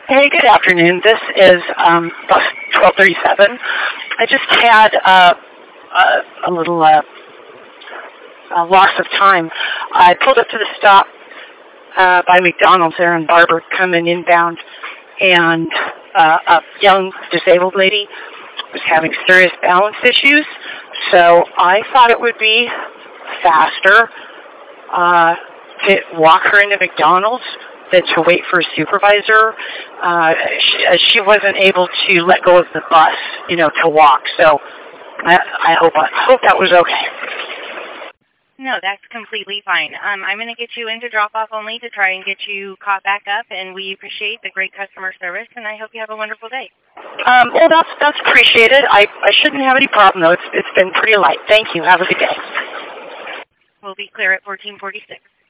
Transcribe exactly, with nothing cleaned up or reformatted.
Hey, good afternoon. This is um, bus twelve thirty-seven. I just had uh, a, a little uh, uh, loss of time. I pulled up to the stop uh, by McDonald's there in Barber coming inbound, and uh, a young disabled lady was having serious balance issues, so I thought it would be faster uh, to walk her into McDonald's than to wait for a supervisor. Uh, she, she wasn't able to let go of the bus, you know, to walk. So I, I hope I hope that was okay. No, that's completely fine. Um, I'm going to get you into drop-off only to try and get you caught back up, and we appreciate the great customer service, and I hope you have a wonderful day. Um, well, that's that's appreciated. I, I shouldn't have any problem, though. It's, it's been pretty light. Thank you. Have a good day. We'll be clear at fourteen forty-six.